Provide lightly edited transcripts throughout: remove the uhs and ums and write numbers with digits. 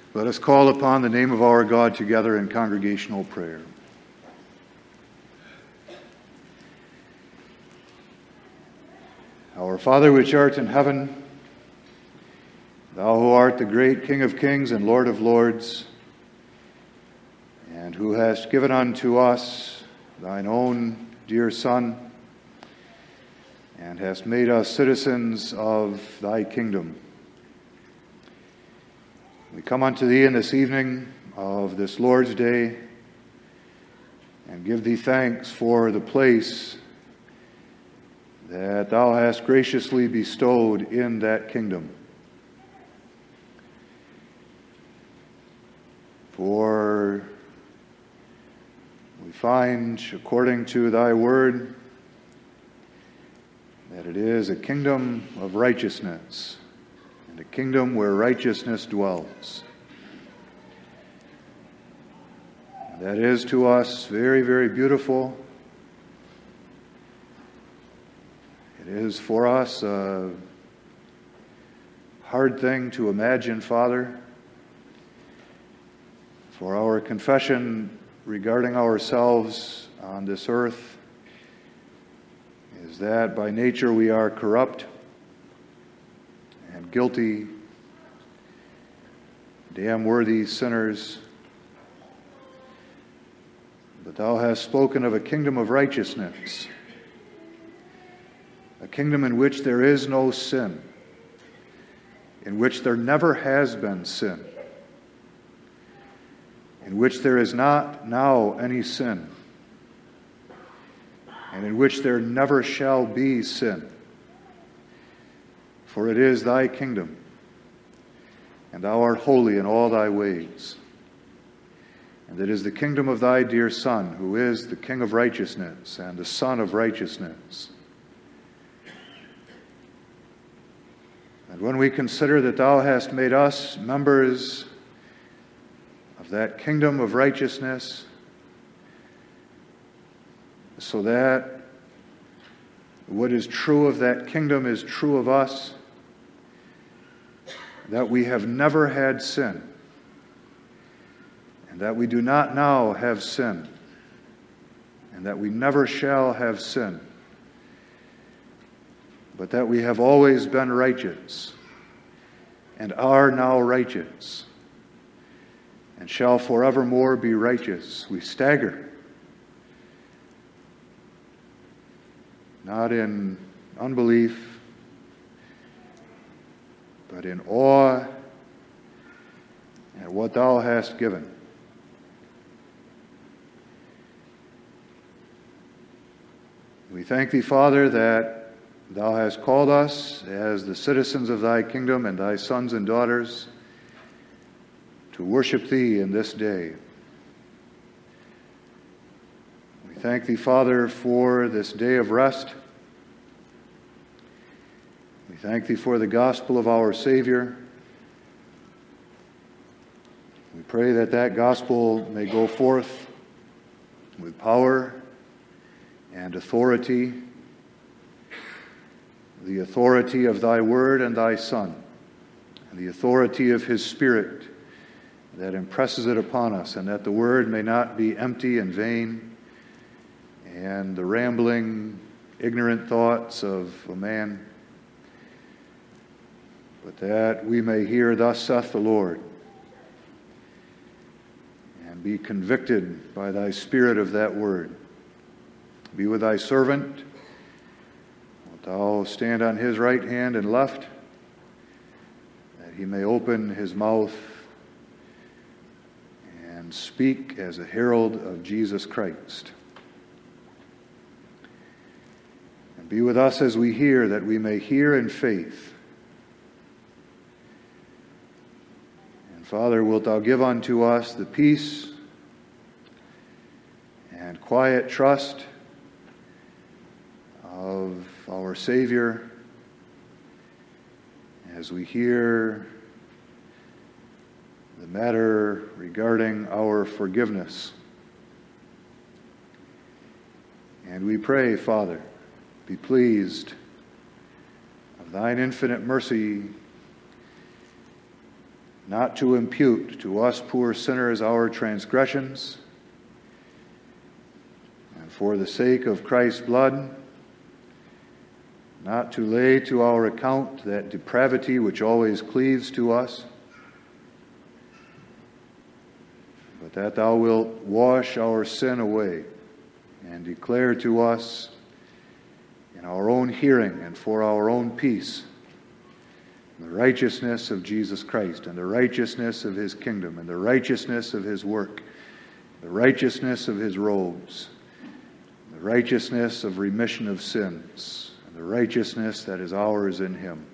Let us call upon the name of our God together in congregational prayer. Our Father which art in heaven, thou who art the great King of kings and Lord of lords, and who hast given unto us thine own dear Son, and hast made us citizens of thy kingdom. We come unto thee in this evening of this Lord's Day and give thee thanks for the place that thou hast graciously bestowed in that kingdom. For we find, according to thy word, that it is a kingdom of righteousness, and a kingdom where righteousness dwells. And that is to us very, very beautiful. It is for us a hard thing to imagine, Father. For our confession regarding ourselves on this earth is that by nature we are corrupt and guilty, damn worthy sinners. But thou hast spoken of a kingdom of righteousness, a kingdom in which there is no sin, in which there never has been sin, in which there is not now any sin, and in which there never shall be sin. For it is thy kingdom, and thou art holy in all thy ways. And it is the kingdom of thy dear Son, who is the King of righteousness and the Son of righteousness. And when we consider that thou hast made us members of that kingdom of righteousness, so that what is true of that kingdom is true of us, that we have never had sin, and that we do not now have sin, and that we never shall have sin, but that we have always been righteous, and are now righteous, and shall forevermore be righteous. We stagger, not in unbelief, but in awe at what thou hast given. We thank thee, Father, that thou hast called us as the citizens of thy kingdom and thy sons and daughters to worship thee in this day. We thank thee, Father, for this day of rest. We thank thee for the gospel of our Savior. We pray that that gospel may go forth with power and authority, the authority of thy word and thy Son, and the authority of his Spirit that impresses it upon us, and that the word may not be empty and vain, and the rambling, ignorant thoughts of a man, but that we may hear, thus saith the Lord, and be convicted by thy Spirit of that word. Be with thy servant. Wilt thou stand on his right hand and left, that he may open his mouth and speak as a herald of Jesus Christ. And be with us as we hear, that we may hear in faith. And Father, wilt thou give unto us the peace and quiet trust of our Savior as we hear the matter regarding our forgiveness. And we pray, Father, be pleased of thine infinite mercy not to impute to us poor sinners our transgressions, and for the sake of Christ's blood, not to lay to our account that depravity which always cleaves to us, but that thou wilt wash our sin away and declare to us in our own hearing and for our own peace the righteousness of Jesus Christ and the righteousness of his kingdom and the righteousness of his work, the righteousness of his robes, the righteousness of remission of sins, and the righteousness that is ours in him.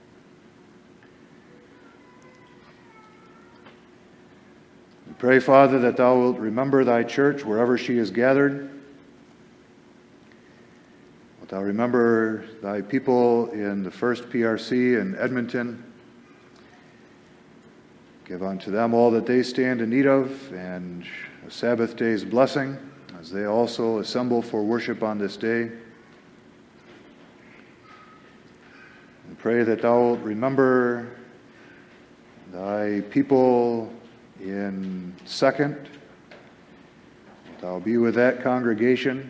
We pray, Father, that thou wilt remember thy church wherever she is gathered. Wilt thou remember thy people in the First PRC in Edmonton. Give unto them all that they stand in need of, and a Sabbath day's blessing as they also assemble for worship on this day. And pray that thou wilt remember thy people in Second. That thou be with that congregation.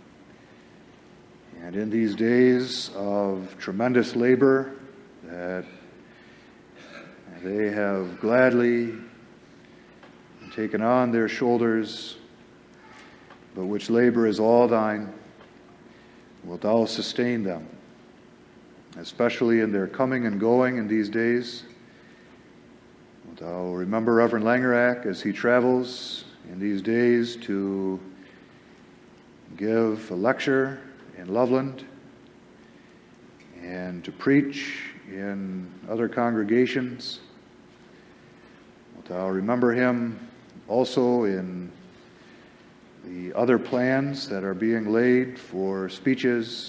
And in these days of tremendous labor that they have gladly taken on their shoulders, but which labor is all thine, wilt thou sustain them, especially in their coming and going in these days. Wilt thou remember Reverend Langerack as he travels in these days to give a lecture in Loveland and to preach in other congregations. Wilt thou remember him also in the other plans that are being laid for speeches.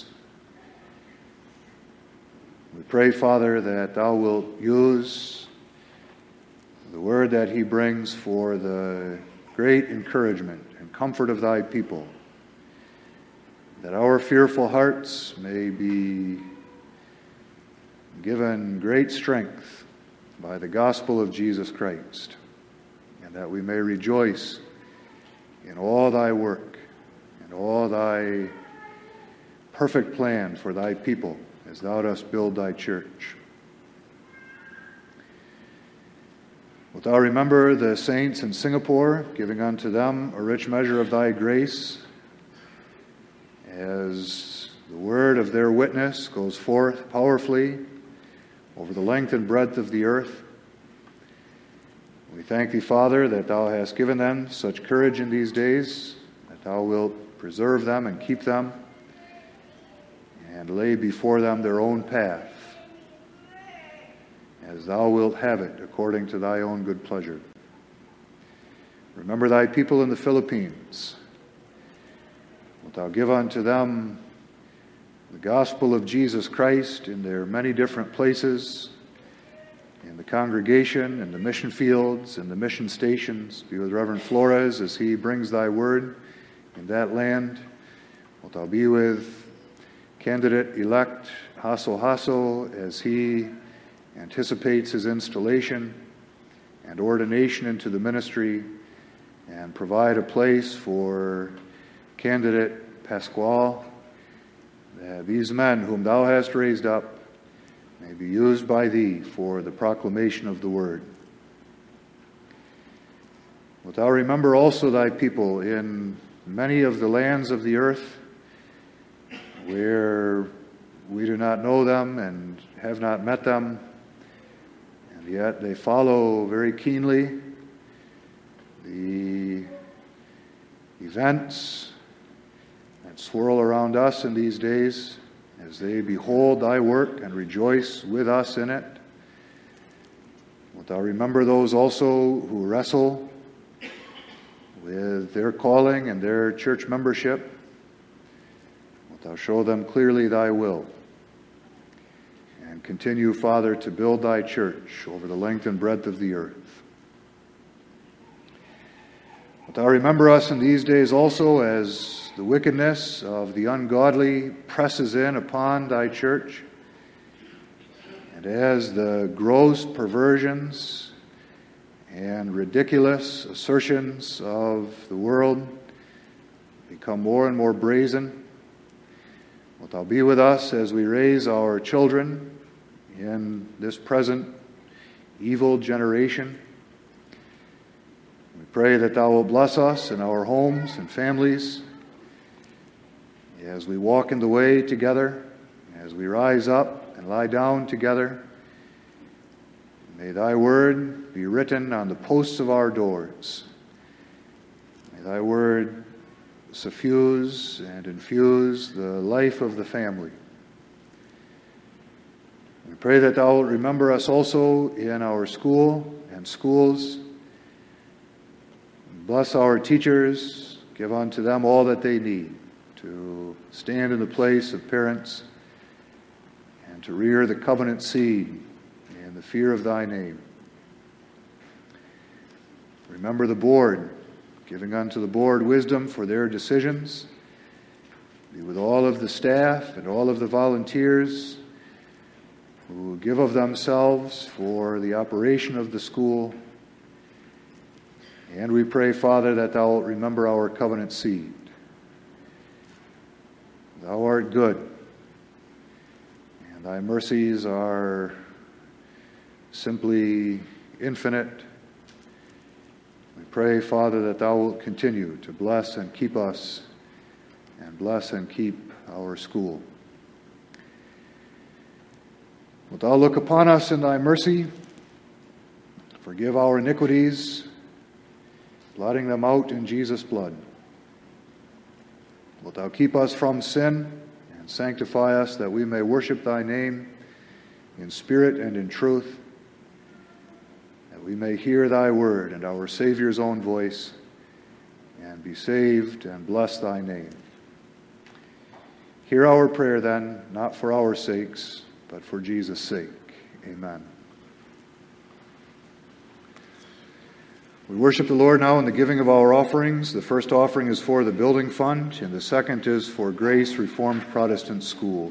We pray, Father, that thou wilt use the word that he brings for the great encouragement and comfort of thy people, that our fearful hearts may be given great strength by the gospel of Jesus Christ, and that we may rejoice in all thy work and all thy perfect plan for thy people as thou dost build thy church. Wilt thou remember the saints in Singapore, giving unto them a rich measure of thy grace, as the word of their witness goes forth powerfully over the length and breadth of the earth. We thank thee, Father, that thou hast given them such courage in these days, that thou wilt preserve them and keep them, and lay before them their own path, as thou wilt have it according to thy own good pleasure. Remember thy people in the Philippines. Wilt thou give unto them the gospel of Jesus Christ in their many different places, in the congregation, in the mission fields, in the mission stations. Be with Reverend Flores as he brings thy word in that land. Wilt thou be with candidate-elect Hasso Hasso as he anticipates his installation and ordination into the ministry, and provide a place for candidate Pascual, that these men whom thou hast raised up may be used by thee for the proclamation of the word. Wilt thou remember also thy people in many of the lands of the earth where we do not know them and have not met them, and yet they follow very keenly the events that swirl around us in these days, as they behold thy work and rejoice with us in it. Wilt thou remember those also who wrestle with their calling and their church membership? Wilt thou show them clearly thy will, and continue, Father, to build thy church over the length and breadth of the earth. Wilt thou remember us in these days also as the wickedness of the ungodly presses in upon thy church, and as the gross perversions and ridiculous assertions of the world become more and more brazen, wilt thou be with us as we raise our children in this present evil generation. We pray that thou wilt bless us in our homes and families as we walk in the way together, as we rise up and lie down together. May thy word be written on the posts of our doors. May thy word suffuse and infuse the life of the family. We pray that thou wilt remember us also in our school and schools. Bless our teachers. Give unto them all that they need to stand in the place of parents and to rear the covenant seed in the fear of thy name. Remember the board, giving unto the board wisdom for their decisions. Be with all of the staff and all of the volunteers who give of themselves for the operation of the school. And we pray, Father, that thou wilt remember our covenant seed. Thou art good, and thy mercies are simply infinite. We pray, Father, that thou wilt continue to bless and keep us, and bless and keep our school. Wilt thou look upon us in thy mercy, forgive our iniquities, blotting them out in Jesus' blood. Wilt thou keep us from sin and sanctify us that we may worship thy name in spirit and in truth, that we may hear thy word and our Savior's own voice and be saved and bless thy name. Hear our prayer then, not for our sakes, but for Jesus' sake. Amen. We worship the Lord now in the giving of our offerings. The first offering is for the building fund, and the second is for Grace Reformed Protestant School.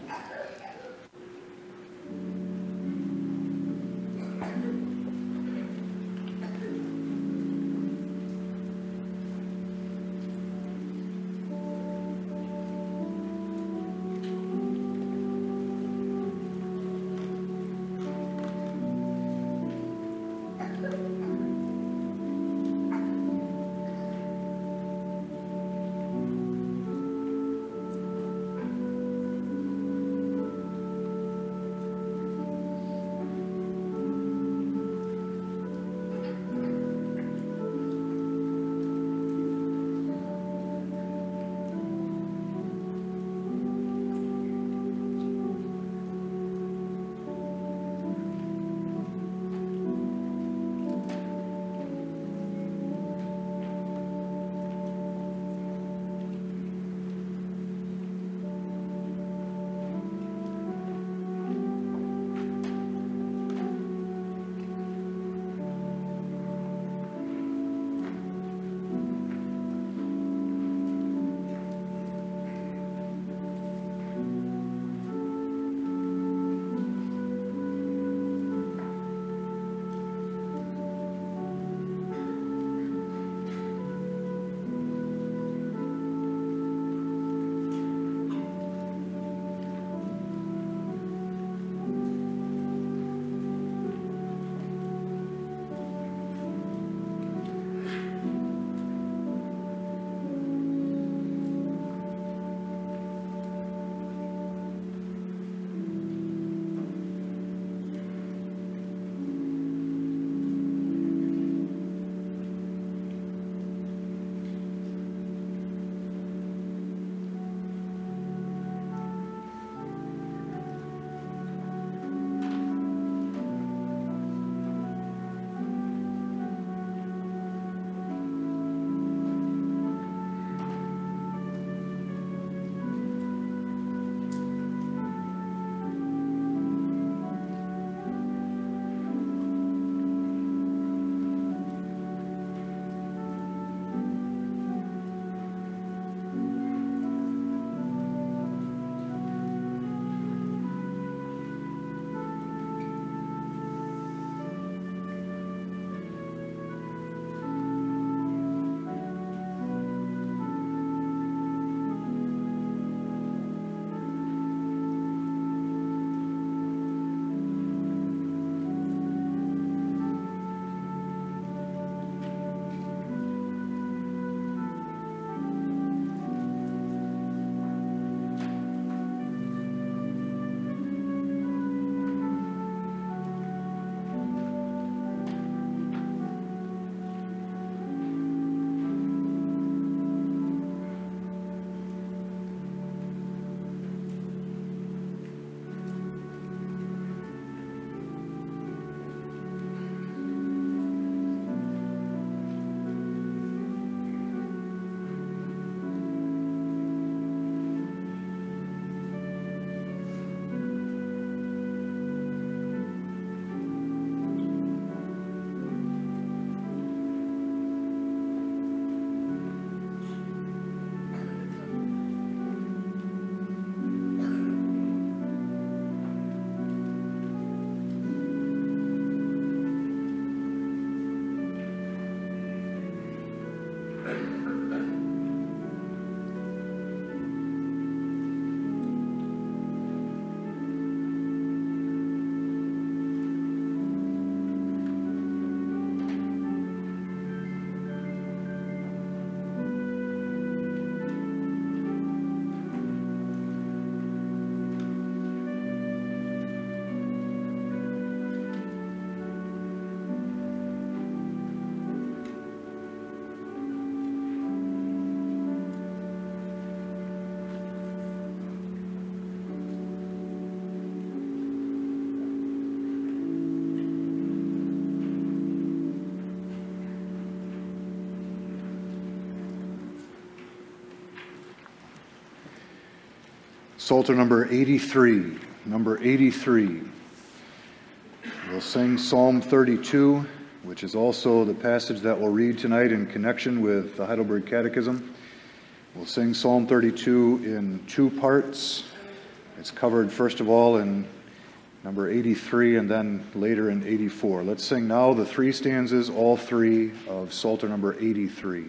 Psalter number 83. Number 83. We'll sing Psalm 32, which is also the passage that we'll read tonight in connection with the Heidelberg Catechism. We'll sing Psalm 32 in two parts. It's covered first of all in number 83 and then later in 84. Let's sing now the three stanzas, all three, of Psalter number 83.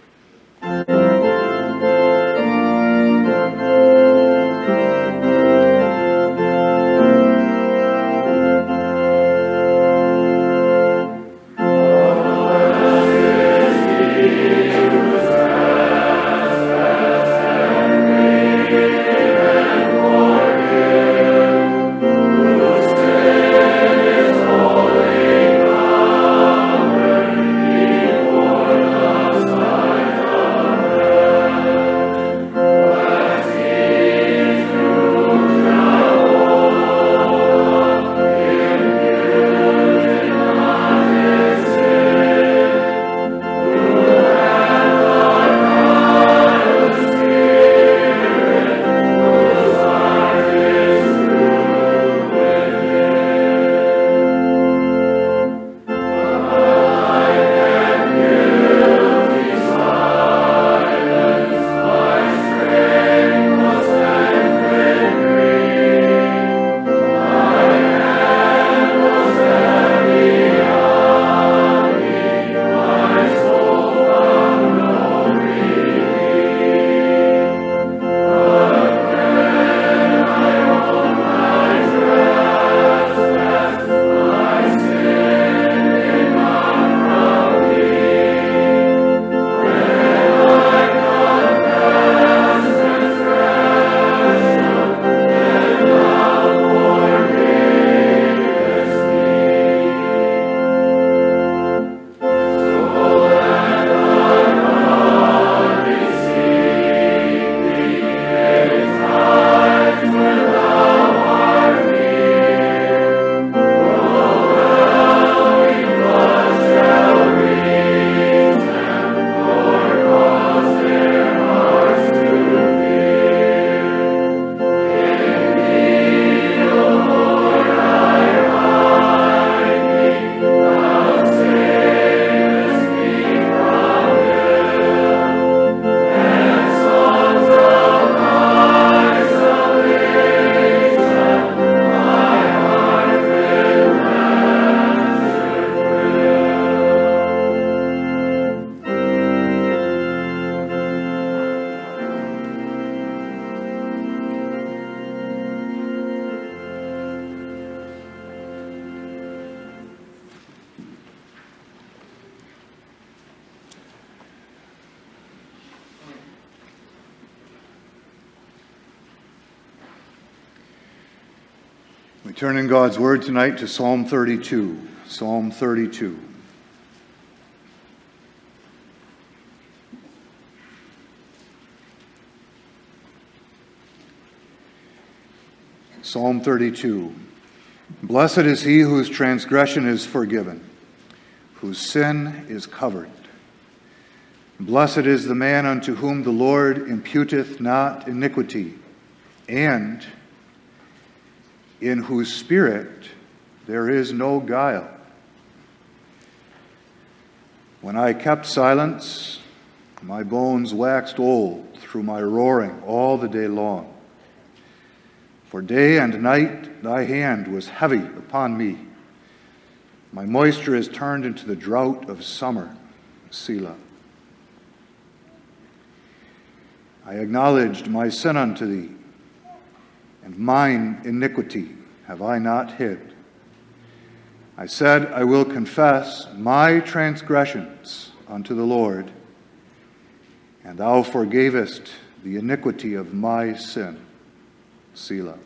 We turn in God's Word tonight to Psalm 32. Psalm 32. Psalm 32. Blessed is he whose transgression is forgiven, whose sin is covered. Blessed is the man unto whom the Lord imputeth not iniquity, and in whose spirit there is no guile. When I kept silence, my bones waxed old through my roaring all the day long. For day and night thy hand was heavy upon me. My moisture is turned into the drought of summer. Selah. I acknowledged my sin unto thee, and mine iniquity have I not hid. I said, I will confess my transgressions unto the Lord, and thou forgavest the iniquity of my sin. Selah.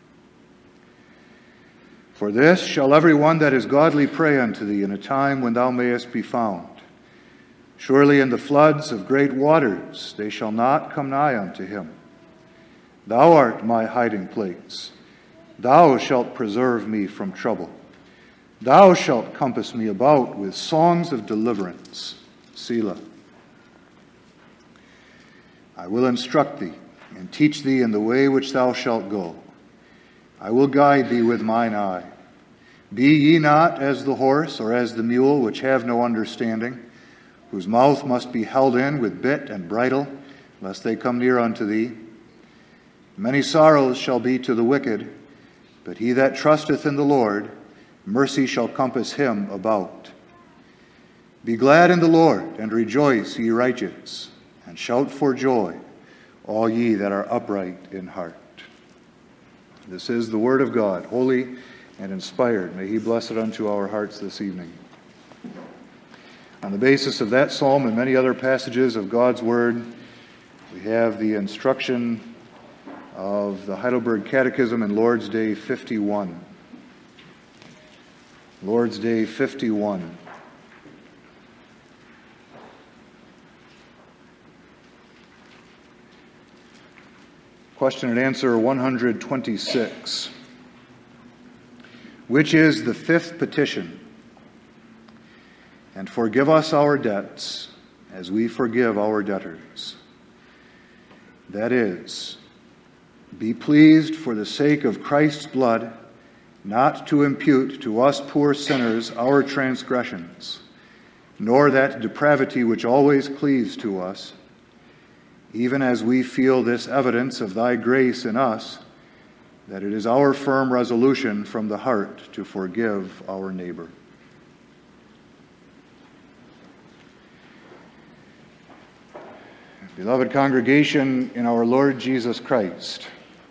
For this shall every one that is godly pray unto thee in a time when thou mayest be found. Surely in the floods of great waters they shall not come nigh unto him. Thou art my hiding place. Thou shalt preserve me from trouble. Thou shalt compass me about with songs of deliverance. Selah. I will instruct thee and teach thee in the way which thou shalt go. I will guide thee with mine eye. Be ye not as the horse or as the mule, which have no understanding, whose mouth must be held in with bit and bridle, lest they come near unto thee. Many sorrows shall be to the wicked, but he that trusteth in the Lord, mercy shall compass him about. Be glad in the Lord, and rejoice, ye righteous, and shout for joy, all ye that are upright in heart. This is the word of God, holy and inspired. May he bless it unto our hearts this evening. On the basis of that psalm and many other passages of God's word, we have the instruction of the Heidelberg Catechism in Lord's Day 51. Lord's Day 51. Question and answer 126. Which is the fifth petition? And forgive us our debts, as we forgive our debtors. That is, be pleased for the sake of Christ's blood, not to impute to us poor sinners our transgressions, nor that depravity which always cleaves to us, even as we feel this evidence of thy grace in us, that it is our firm resolution from the heart to forgive our neighbor. Beloved congregation in our Lord Jesus Christ,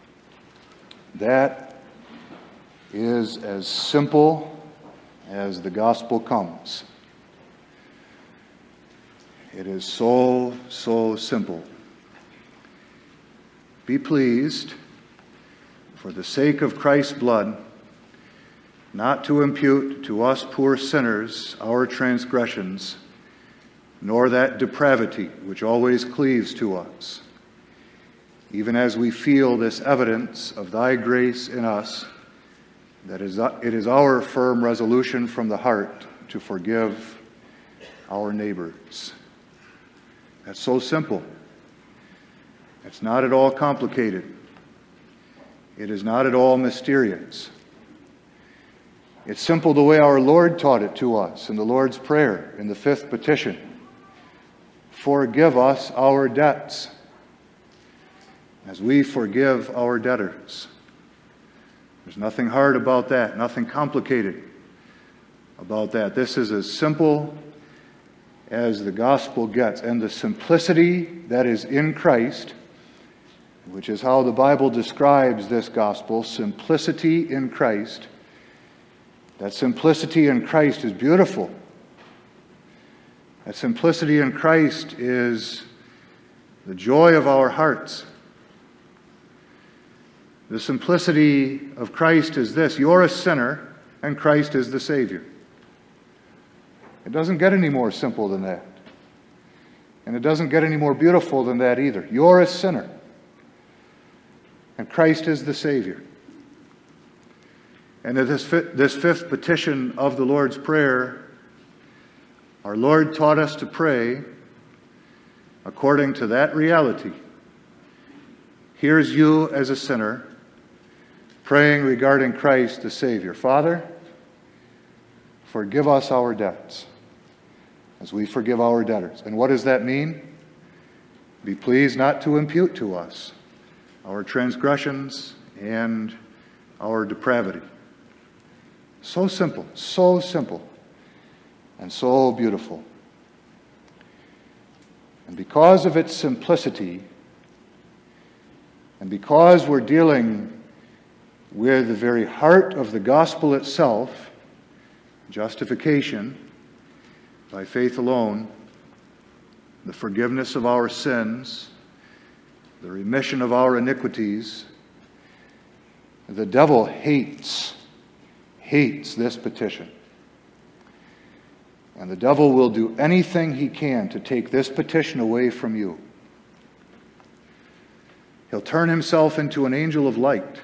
that is as simple as the gospel comes. It is so simple. Be pleased, for the sake of Christ's blood, not to impute to us poor sinners our transgressions, nor that depravity which always cleaves to us, even as we feel this evidence of thy grace in us, that it is our firm resolution from the heart to forgive our neighbors. That's so simple. It's not at all complicated. It is not at all mysterious. It's simple the way our Lord taught it to us in the Lord's Prayer, in the fifth petition. Forgive us our debts, as we forgive our debtors. There's nothing hard about that, nothing complicated about that. This is as simple as the gospel gets. And the simplicity that is in Christ, which is how the Bible describes this gospel, simplicity in Christ. That simplicity in Christ is beautiful. That simplicity in Christ is the joy of our hearts. The simplicity of Christ is this: you're a sinner and Christ is the Savior. It doesn't get any more simple than that. And it doesn't get any more beautiful than that either. You're a sinner and Christ is the Savior. And in this fifth petition of the Lord's Prayer, our Lord taught us to pray according to that reality. Here's you as a sinner praying regarding Christ the Savior. Father, forgive us our debts as we forgive our debtors. And what does that mean? Be pleased not to impute to us our transgressions and our depravity. So simple, and so beautiful. And because of its simplicity, and because we're dealing with the very heart of the gospel itself, justification by faith alone, the forgiveness of our sins, the remission of our iniquities, the devil hates this petition. And the devil will do anything he can to take this petition away from you. He'll turn himself into an angel of light.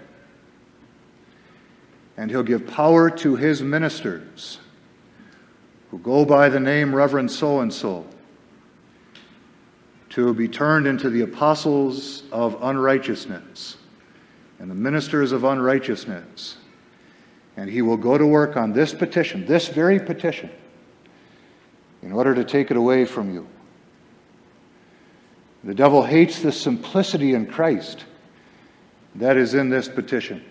And he'll give power to his ministers who go by the name Reverend so-and-so to be turned into the apostles of unrighteousness and the ministers of unrighteousness. And he will go to work on this petition, this very petition, in order to take it away from you. The devil hates the simplicity in Christ that is in this petition.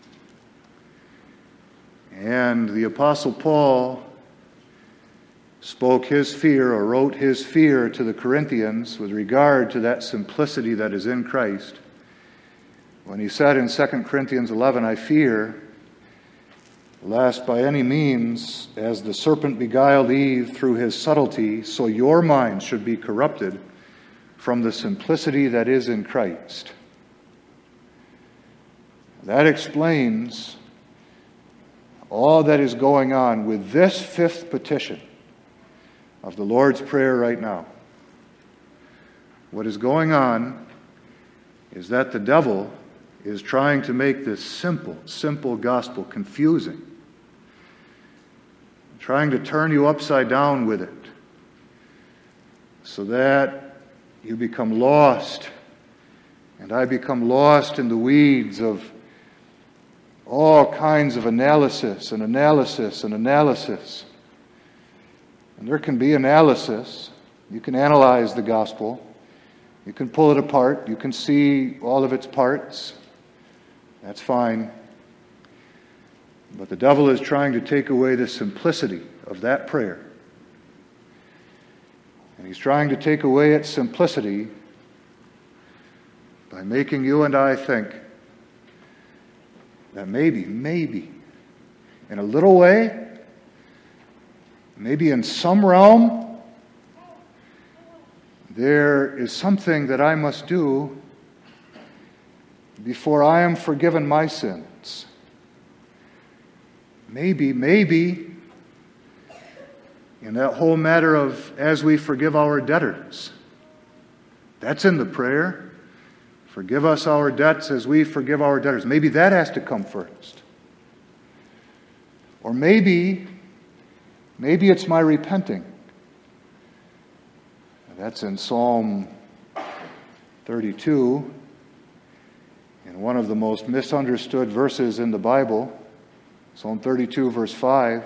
And the Apostle Paul spoke his fear, or wrote his fear to the Corinthians with regard to that simplicity that is in Christ, when he said in 2 Corinthians 11, I fear, lest by any means, as the serpent beguiled Eve through his subtlety, so your minds should be corrupted from the simplicity that is in Christ. That explains all that is going on with this fifth petition of the Lord's Prayer right now. What is going on is that the devil is trying to make this simple gospel confusing, trying to turn you upside down with it so that you become lost, and I become lost in the weeds of all kinds of analysis. And there can be analysis. You can analyze the gospel. You can pull it apart. You can see all of its parts. That's fine. But the devil is trying to take away the simplicity of that prayer. And he's trying to take away its simplicity by making you and I think that maybe, in a little way, maybe in some realm, there is something that I must do before I am forgiven my sins. Maybe, in that whole matter of as we forgive our debtors. That's in the prayer. Forgive us our debts as we forgive our debtors. Maybe that has to come first. Or maybe it's my repenting. That's in Psalm 32, in one of the most misunderstood verses in the Bible, Psalm 32, verse 5.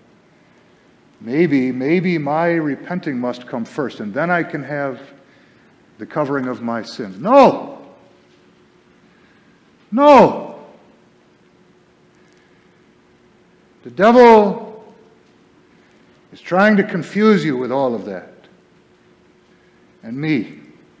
Maybe my repenting must come first, and then I can have the covering of my sins. No! The devil is trying to confuse you with all of that. And me.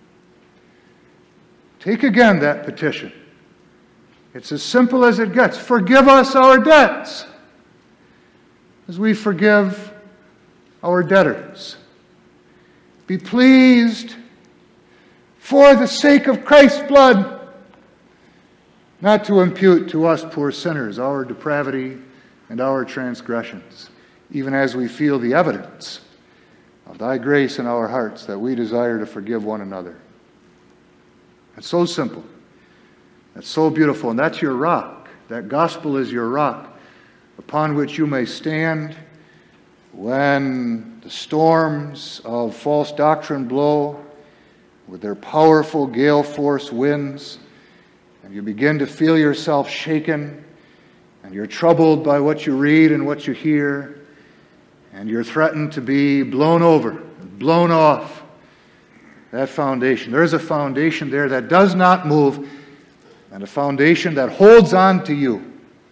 Take again that petition. It's as simple as it gets. Forgive us our debts as we forgive our debtors. Be pleased, for the sake of Christ's blood, not to impute to us poor sinners our depravity and our transgressions, even as we feel the evidence of thy grace in our hearts that we desire to forgive one another. It's so simple. It's so beautiful. And that's your rock. That gospel is your rock upon which you may stand when the storms of false doctrine blow with their powerful gale force winds, and you begin to feel yourself shaken, and you're troubled by what you read and what you hear, and you're threatened to be blown over, blown off that foundation. There's a foundation there that does not move, and a foundation that holds on to you.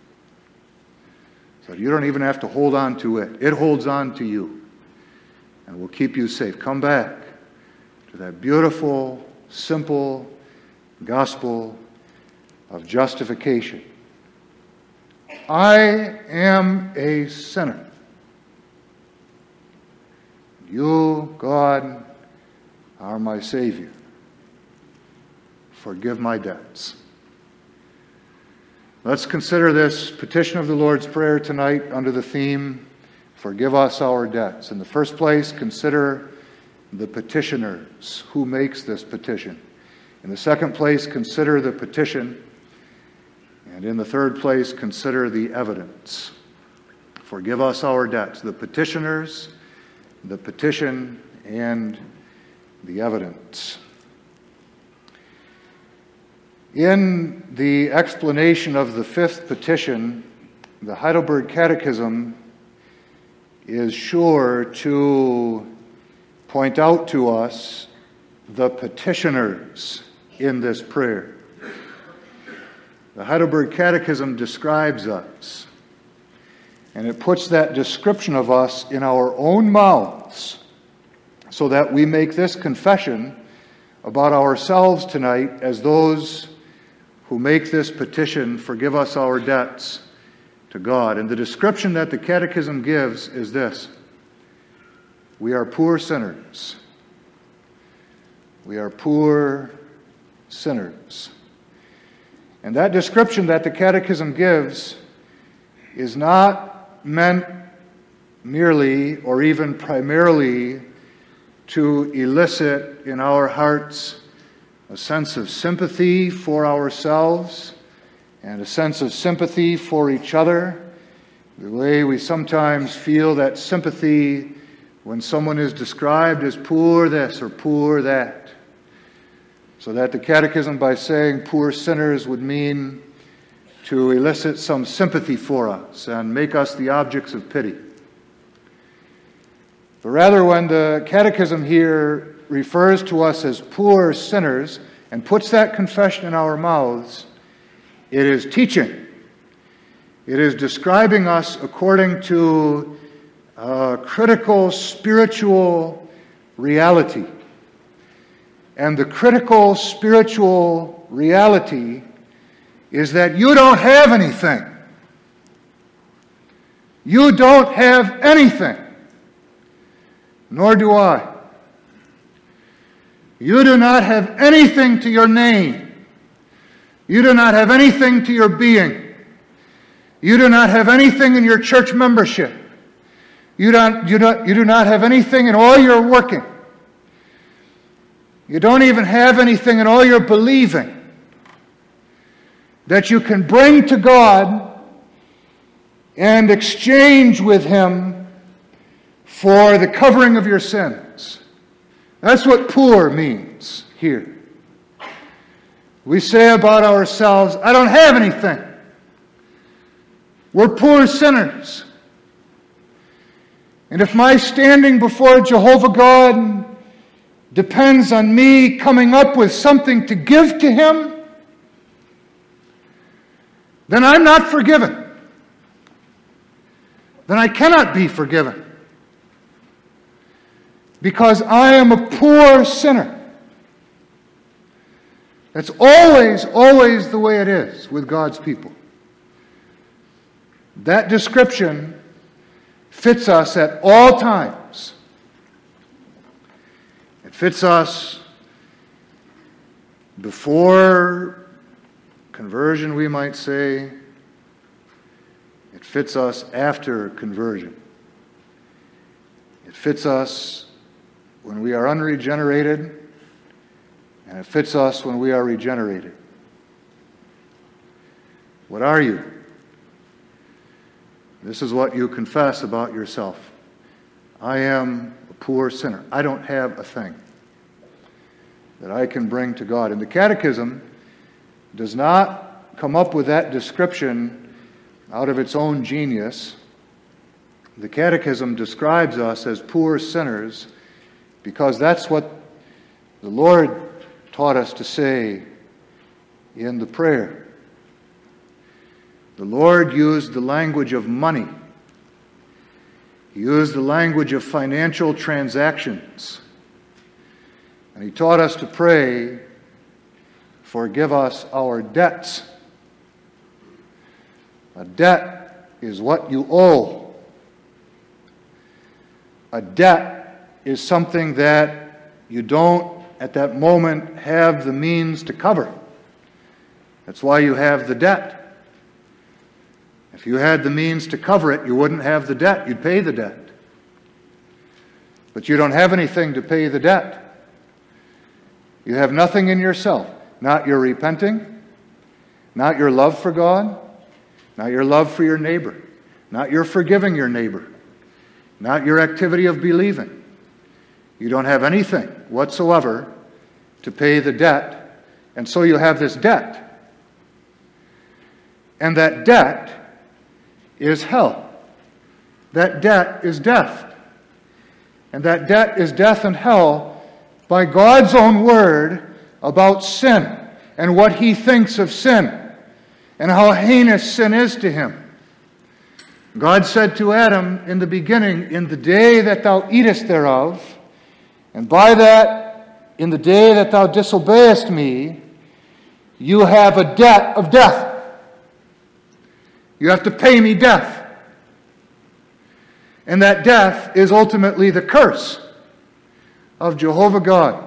So you don't even have to hold on to it. It holds on to you and will keep you safe. Come back to that beautiful, simple gospel of justification. I am a sinner. You, God, are my Savior. Forgive my debts. Let's consider this petition of the Lord's Prayer tonight under the theme, Forgive us our debts. In the first place, consider the petitioners. Who makes this petition? In the second place, consider the petition. And in the third place, consider the evidence. Forgive us our debts. The petitioners, the petition, and the evidence. In the explanation of the fifth petition, the Heidelberg Catechism is sure to point out to us the petitioners in this prayer. The Heidelberg Catechism describes us, and it puts that description of us in our own mouths so that we make this confession about ourselves tonight as those who make this petition, forgive us our debts, to God. And the description that the Catechism gives is this: we are poor sinners. We are poor sinners. And that description that the Catechism gives is not meant merely or even primarily to elicit in our hearts a sense of sympathy for ourselves and a sense of sympathy for each other, the way we sometimes feel that sympathy when someone is described as poor this or poor that. So that the Catechism, by saying poor sinners, would mean to elicit some sympathy for us and make us the objects of pity. But rather, when the Catechism here refers to us as poor sinners and puts that confession in our mouths, it is teaching. It is describing us according to a critical spiritual reality. And the critical spiritual reality is that you don't have anything. You don't have anything. Nor do I. You do not have anything to your name. You do not have anything to your being. You do not have anything in your church membership. You do not have anything in all your working. You don't even have anything in all your believing that you can bring to God and exchange with Him for the covering of your sins. That's what poor means here. We say about ourselves, I don't have anything. We're poor sinners. And if my standing before Jehovah God depends on me coming up with something to give to Him, then I'm not forgiven. Then I cannot be forgiven. Because I am a poor sinner. That's always the way it is with God's people. That description fits us at all times. It fits us before conversion, we might say. It fits us after conversion. It fits us when we are unregenerated, and it fits us when we are regenerated. What are you? This is what you confess about yourself. I am a poor sinner. I don't have a thing that I can bring to God. And the Catechism does not come up with that description out of its own genius. The Catechism describes us as poor sinners because that's what the Lord taught us to say in the prayer. The Lord used the language of money. He used the language of financial transactions. And He taught us to pray, forgive us our debts. A debt is what you owe. A debt is something that you don't, at that moment, have the means to cover. That's why you have the debt. If you had the means to cover it, you wouldn't have the debt. You'd pay the debt. But you don't have anything to pay the debt. You have nothing in yourself. Not your repenting, not your love for God, not your love for your neighbor, not your forgiving your neighbor, not your activity of believing. You don't have anything whatsoever to pay the debt, and so you have this debt. And that debt is hell. That debt is death. And that debt is death and hell by God's own word about sin and what He thinks of sin and how heinous sin is to Him. God said to Adam in the beginning, "In the day that thou eatest thereof, and by that, in the day that thou disobeyest me, you have a debt of death. You have to pay me death." And that death is ultimately the curse of Jehovah God.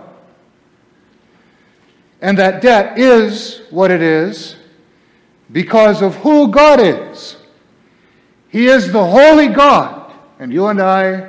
And that debt is what it is because of who God is. He is the holy God. And you and I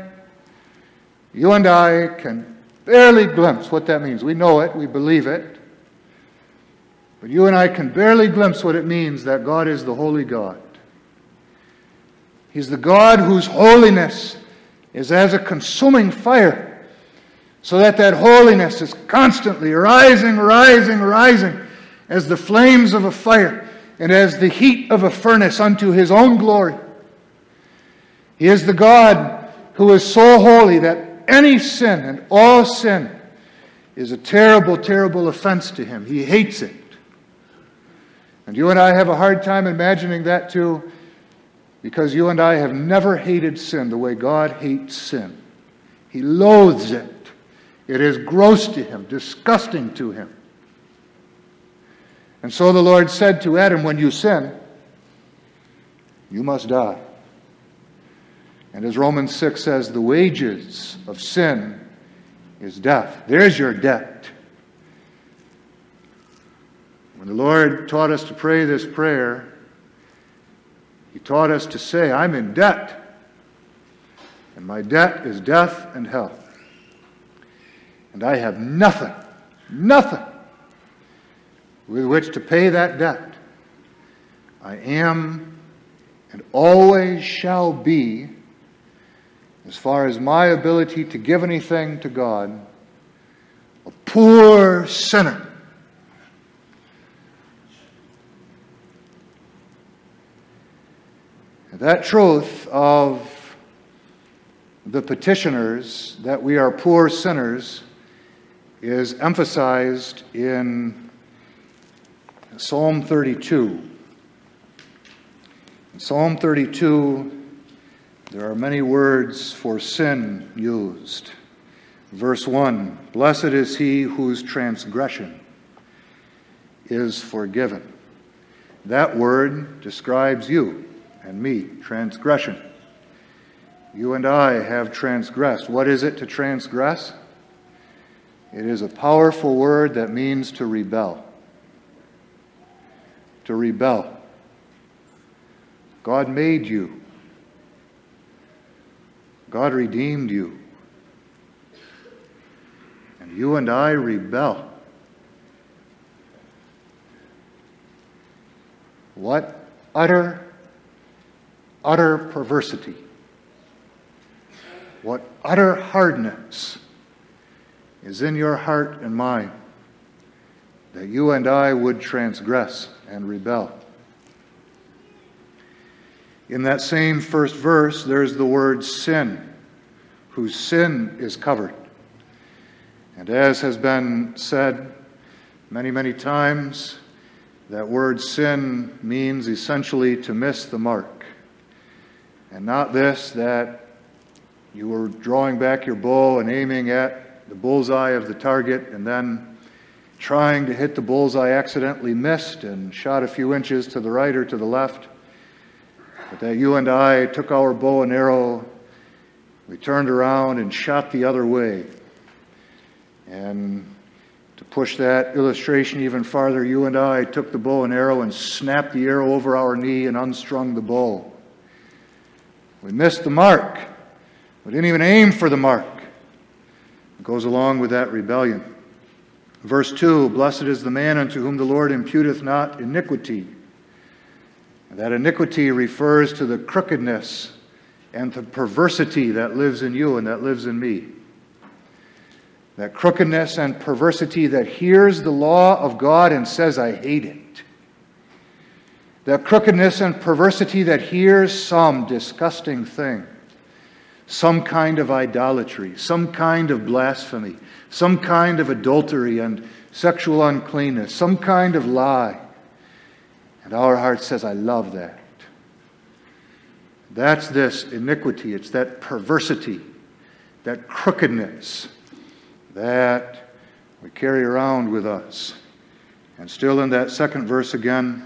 can barely glimpse what that means. We know it, we believe it. But you and I can barely glimpse what it means that God is the holy God. He's the God whose holiness is as a consuming fire, so that holiness is constantly rising as the flames of a fire and as the heat of a furnace unto His own glory. He is the God who is so holy that any sin and all sin is a terrible, terrible offense to Him. He hates it. And you and I have a hard time imagining that too, because you and I have never hated sin the way God hates sin. He loathes it. It is gross to Him, disgusting to Him. And so the Lord said to Adam, when you sin, you must die. And as Romans 6 says, the wages of sin is death. There's your debt. When the Lord taught us to pray this prayer, He taught us to say, I'm in debt. And my debt is death and hell. And I have nothing with which to pay that debt. I am and always shall be, as far as my ability to give anything to God, a poor sinner. And that truth of the petitioners, that we are poor sinners, is emphasized in Psalm 32. In Psalm 32, there are many words for sin used. Verse 1, blessed is he whose transgression is forgiven. That word describes you and me, transgression. You and I have transgressed. What is it to transgress? It is a powerful word that means to rebel. To rebel. God made you. God redeemed you. And you and I rebel. What utter perversity. What utter hardness is in your heart and mine that you and I would transgress and rebel. In that same first verse, there's the word sin, whose sin is covered. And as has been said many, many times, that word sin means essentially to miss the mark. And not this, that you were drawing back your bow and aiming at the bullseye of the target and then trying to hit the bullseye, accidentally missed and shot a few inches to the right or to the left. But that you and I took our bow and arrow, we turned around and shot the other way. And to push that illustration even farther, you and I took the bow and arrow and snapped the arrow over our knee and unstrung the bow. We missed the mark. We didn't even aim for the mark. It goes along with that rebellion. Verse 2, blessed is the man unto whom the Lord imputeth not iniquity. And that iniquity refers to the crookedness and the perversity that lives in you and that lives in me. That crookedness and perversity that hears the law of God and says, I hate it. That crookedness and perversity that hears some disgusting thing, some kind of idolatry, some kind of blasphemy, some kind of adultery and sexual uncleanness, some kind of lie. And our heart says, I love that. That's this iniquity. It's that perversity, that crookedness that we carry around with us. And still in that second verse again,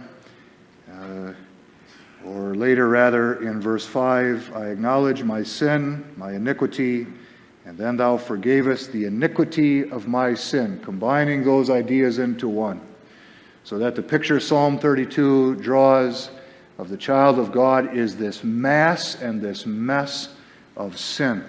or later rather in verse 5, I acknowledge my sin, my iniquity, and then thou forgavest the iniquity of my sin, combining those ideas into one. So that the picture Psalm 32 draws of the child of God is this mass and this mess of sin.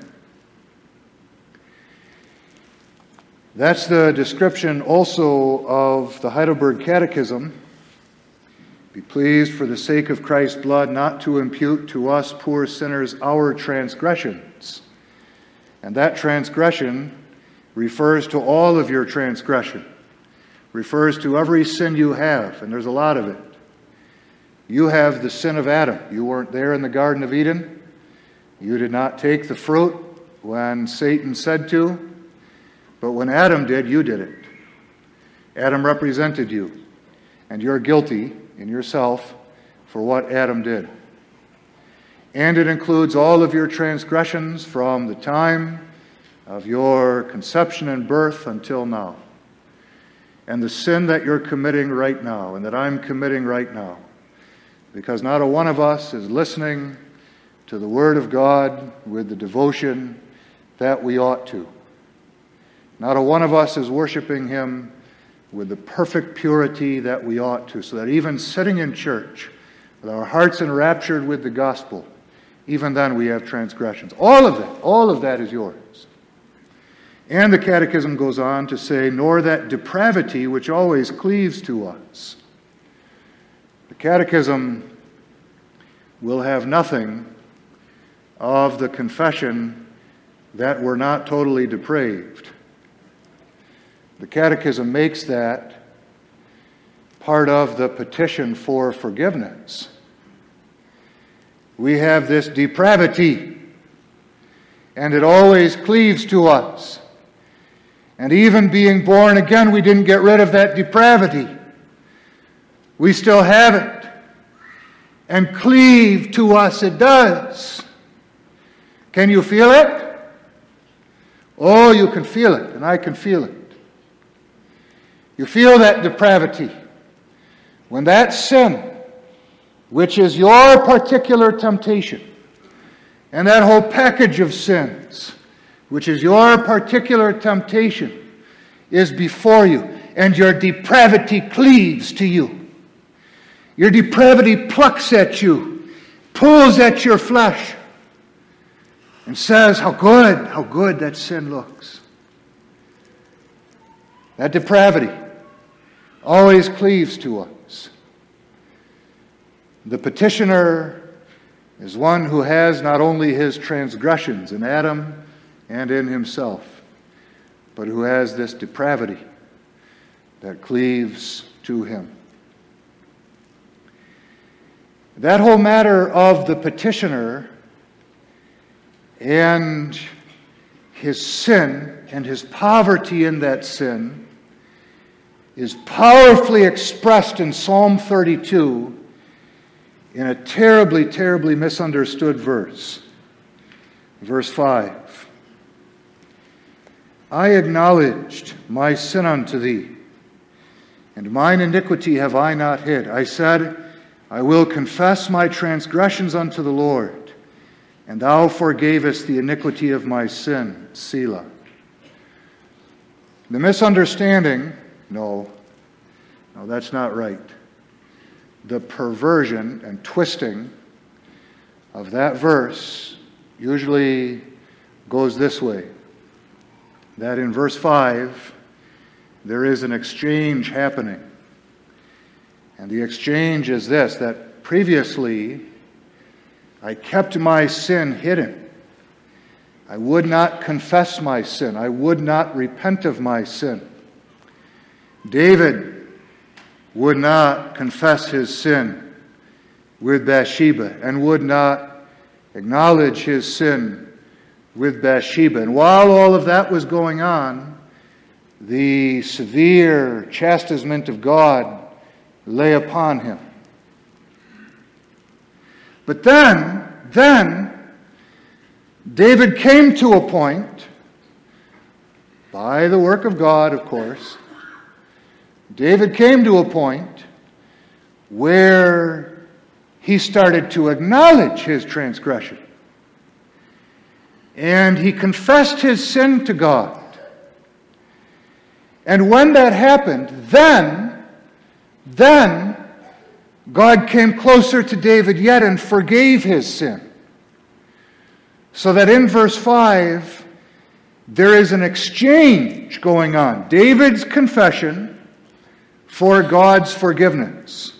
That's the description also of the Heidelberg Catechism. Be pleased for the sake of Christ's blood not to impute to us poor sinners our transgressions. And that transgression refers to all of your transgression. Refers to every sin you have, and there's a lot of it. You have the sin of Adam. You weren't there in the Garden of Eden. You did not take the fruit when Satan said to. But when Adam did, you did it. Adam represented you. And you're guilty in yourself for what Adam did. And it includes all of your transgressions from the time of your conception and birth until now. And the sin that you're committing right now and that I'm committing right now. Because not a one of us is listening to the Word of God with the devotion that we ought to. Not a one of us is worshiping Him with the perfect purity that we ought to, so that even sitting in church, with our hearts enraptured with the gospel, even then we have transgressions. All of that is yours. And the Catechism goes on to say, nor that depravity which always cleaves to us. The Catechism will have nothing of the confession that we're not totally depraved. The Catechism makes that part of the petition for forgiveness. We have this depravity, and it always cleaves to us. And even being born again, we didn't get rid of that depravity. We still have it. And cleave to us it does. Can you feel it? Oh, you can feel it, and I can feel it. You feel that depravity. When that sin, which is your particular temptation, and that whole package of sins, which is your particular temptation, is before you, and your depravity cleaves to you. Your depravity plucks at you, pulls at your flesh, and says, how good that sin looks. That depravity always cleaves to us. The petitioner is one who has not only his transgressions in Adam and in himself, but who has this depravity that cleaves to him. That whole matter of the petitioner and his sin and his poverty in that sin is powerfully expressed in Psalm 32 in a terribly, terribly misunderstood verse. Verse 5. I acknowledged my sin unto thee, and mine iniquity have I not hid. I said, I will confess my transgressions unto the Lord, and thou forgavest the iniquity of my sin. Selah. The misunderstanding, no, that's not right. The perversion and twisting of that verse usually goes this way. That in verse 5, there is an exchange happening. And the exchange is this, that previously I kept my sin hidden. I would not confess my sin. I would not repent of my sin. David would not confess his sin with Bathsheba and would not acknowledge his sin with Bathsheba. And while all of that was going on, the severe chastisement of God lay upon him. But then, David came to a point, by the work of God, of course, David came to a point where he started to acknowledge his transgression. And he confessed his sin to God. And when that happened, then God came closer to David yet and forgave his sin. So that in verse 5, there is an exchange going on. David's confession for God's forgiveness.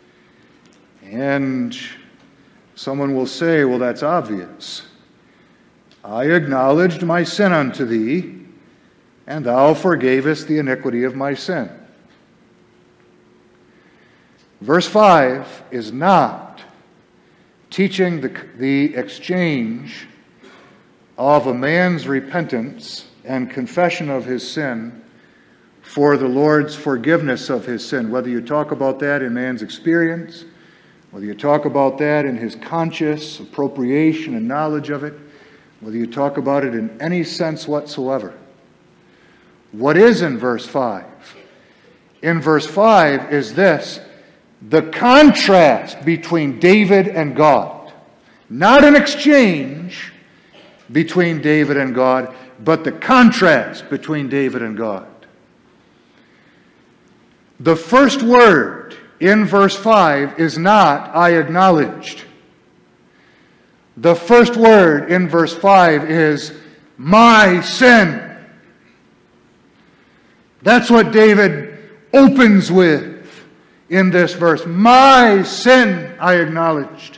And someone will say, well, that's obvious. I acknowledged my sin unto thee, and thou forgavest the iniquity of my sin. Verse 5 is not teaching the exchange of a man's repentance and confession of his sin for the Lord's forgiveness of his sin. Whether you talk about that in man's experience, whether you talk about that in his conscious appropriation and knowledge of it, whether you talk about it in any sense whatsoever. What is in verse 5? In verse 5 is this: the contrast between David and God. Not an exchange between David and God, but the contrast between David and God. The first word in verse 5 is not, I acknowledged. The first word in verse 5 is, my sin. That's what David opens with in this verse. My sin I acknowledged.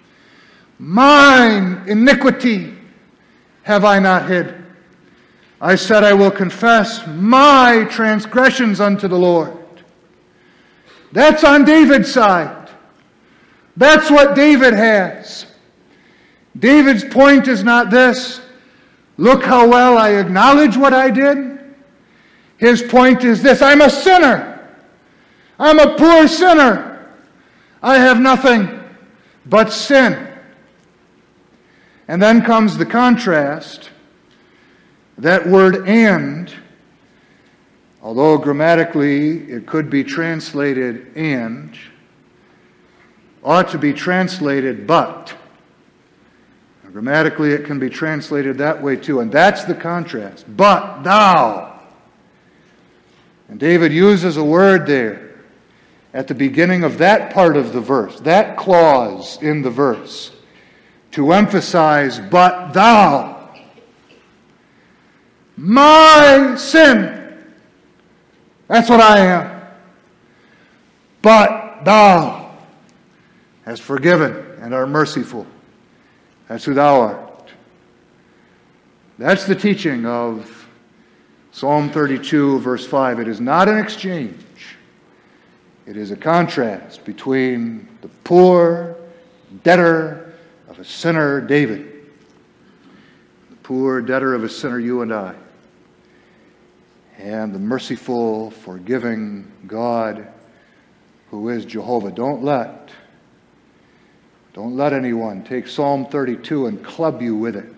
Mine iniquity have I not hid. I said I will confess my transgressions unto the Lord. That's on David's side. That's what David has. David's point is not this: look how well I acknowledge what I did. His point is this: I'm a sinner. I'm a poor sinner. I have nothing but sin. And then comes the contrast. That word and, although grammatically it could be translated and, ought to be translated but. Grammatically it can be translated that way too, and that's the contrast. But thou. And David uses a word there at the beginning of that part of the verse, that clause in the verse, to emphasize, but thou. My sin. That's what I am. But thou hast forgiven and art merciful. That's who thou art. That's the teaching of Psalm 32, verse 5. It is not an exchange. It is a contrast between the poor debtor of a sinner, David, the poor debtor of a sinner, you and I, and the merciful, forgiving God who is Jehovah. Don't let anyone take Psalm 32 and club you with it.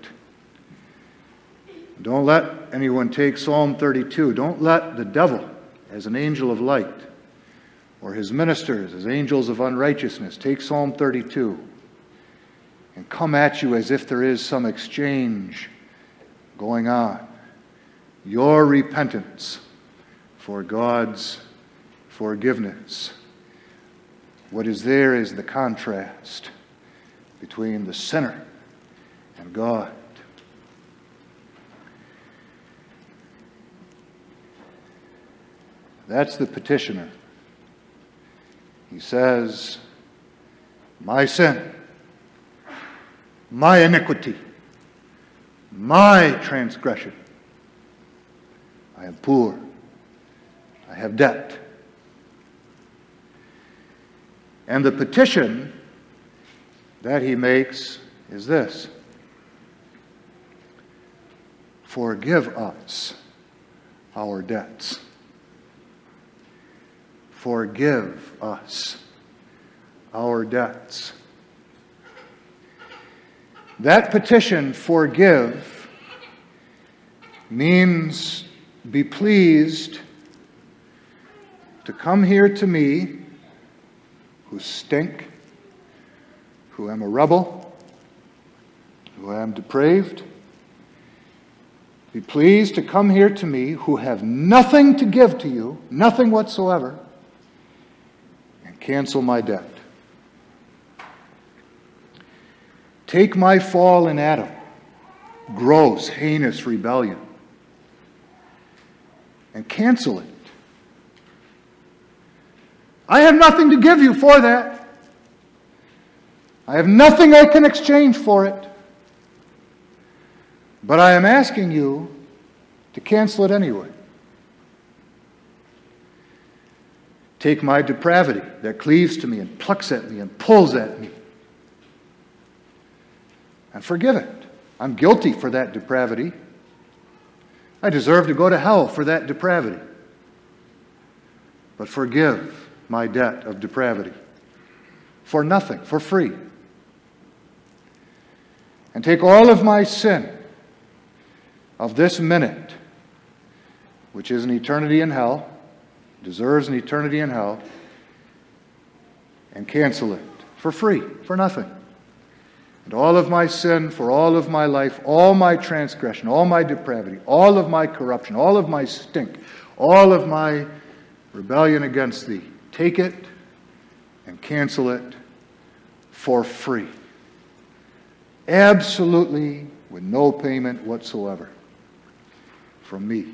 Don't let anyone take Psalm 32. Don't let the devil, as an angel of light, or his ministers as angels of unrighteousness, take Psalm 32 and come at you as if there is some exchange going on. Your repentance for God's forgiveness. What is there is the contrast between the sinner and God. That's the petitioner. He says, my sin, my iniquity, my transgression. I am poor. I have debt. And the petition that he makes is this: forgive us our debts. Forgive us our debts. That petition, forgive, means be pleased to come here to me, who stink, who am a rebel, who am depraved. Be pleased to come here to me, who have nothing to give to you, nothing whatsoever, and cancel my debt. Take my fall in Adam, gross, heinous rebellion, and cancel it. I have nothing to give you for that. I have nothing I can exchange for it. But I am asking you to cancel it anyway. Take my depravity that cleaves to me and plucks at me and pulls at me, and forgive it. I'm guilty for that depravity. I deserve to go to hell for that depravity. But forgive my debt of depravity for nothing, for free. And take all of my sin of this minute, which is an eternity in hell, deserves an eternity in hell, and cancel it for free, for nothing. And all of my sin for all of my life, all my transgression, all my depravity, all of my corruption, all of my stink, all of my rebellion against thee, take it and cancel it for free. Absolutely with no payment whatsoever from me.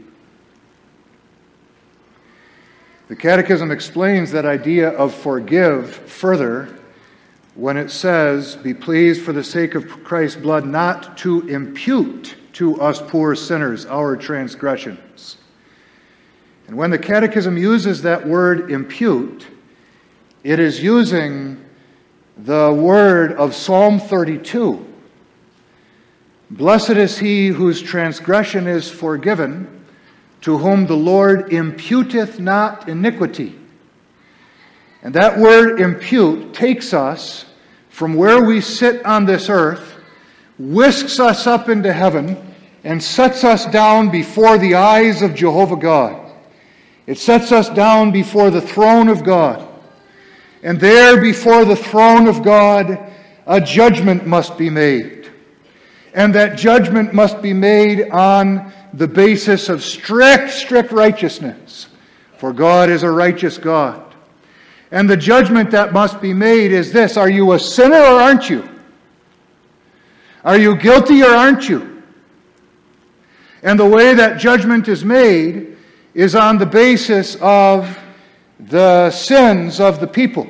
The Catechism explains that idea of forgive further when it says, be pleased for the sake of Christ's blood not to impute to us poor sinners our transgressions. And when the Catechism uses that word impute, it is using the word of Psalm 32. Blessed is he whose transgression is forgiven, to whom the Lord imputeth not iniquity. And that word impute takes us from where we sit on this earth, whisks us up into heaven, and sets us down before the eyes of Jehovah God. It sets us down before the throne of God. And there before the throne of God, a judgment must be made. And that judgment must be made on the basis of strict righteousness. For God is a righteous God. And the judgment that must be made is this: are you a sinner or aren't you? Are you guilty or aren't you? And the way that judgment is made is on the basis of the sins of the people.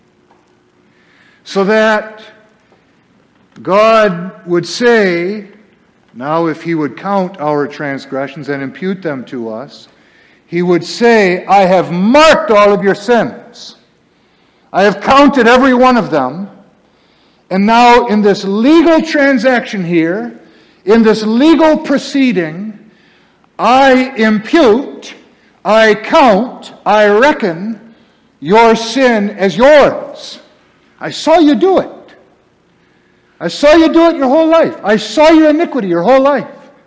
So that God would say, now if he would count our transgressions and impute them to us, he would say, I have marked all of your sins. I have counted every one of them. And now in this legal transaction here, in this legal proceeding, I impute, I count, I reckon your sin as yours. I saw you do it. I saw you do it your whole life. I saw your iniquity your whole life.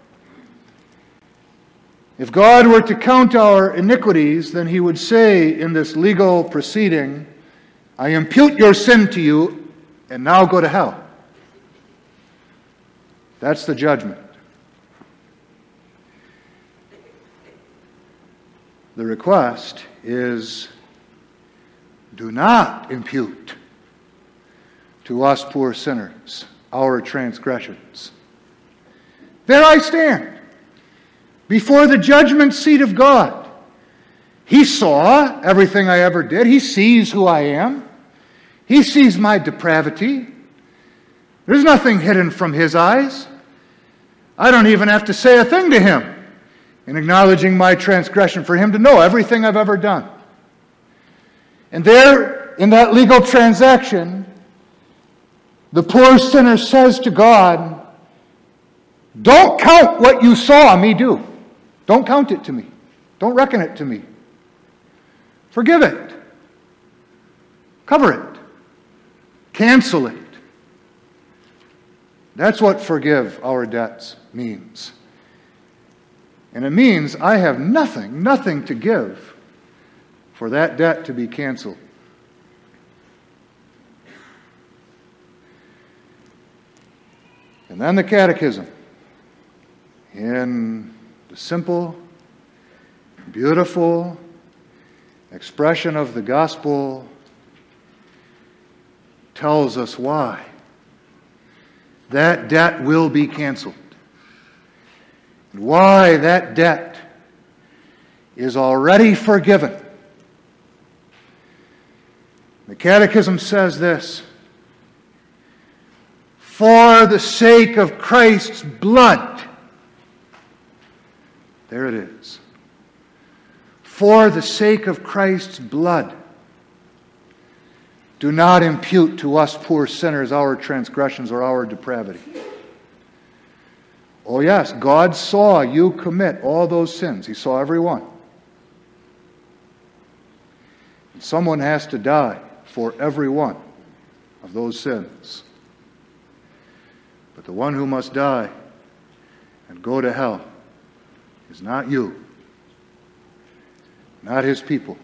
If God were to count our iniquities, then he would say in this legal proceeding, I impute your sin to you, and now go to hell. That's the judgment. The request is, do not impute to us poor sinners our transgressions. There I stand, before the judgment seat of God. He saw everything I ever did. He sees who I am. He sees my depravity. There's nothing hidden from his eyes. I don't even have to say a thing to Him in acknowledging my transgression for Him to know everything I've ever done. And there, in that legal transaction, the poor sinner says to God, don't count what you saw me do. Don't count it to me. Don't reckon it to me. Forgive it. Cover it. Cancel it. That's what forgive our debts means. And it means I have nothing to give for that debt to be canceled. And then the Catechism, in the simple, beautiful expression of the gospel, tells us why that debt will be canceled. And why that debt is already forgiven. The Catechism says this: for the sake of Christ's blood. There it is. For the sake of Christ's blood. Do not impute to us poor sinners our transgressions or our depravity. Oh yes, God saw you commit all those sins. He saw every one. And someone has to die for every one of those sins. But the one who must die and go to hell is not you, not His people.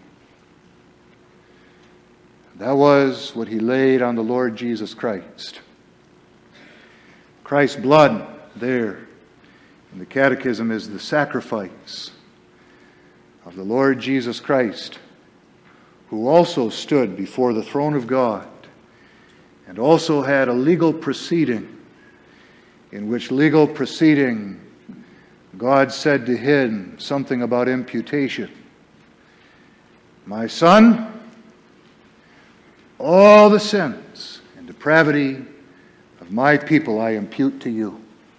That was what He laid on the Lord Jesus Christ. Christ's blood there in the Catechism is the sacrifice of the Lord Jesus Christ, who also stood before the throne of God and also had a legal proceeding, in which legal proceeding God said to Him something about imputation. My son, all the sins and depravity of my people I impute to you.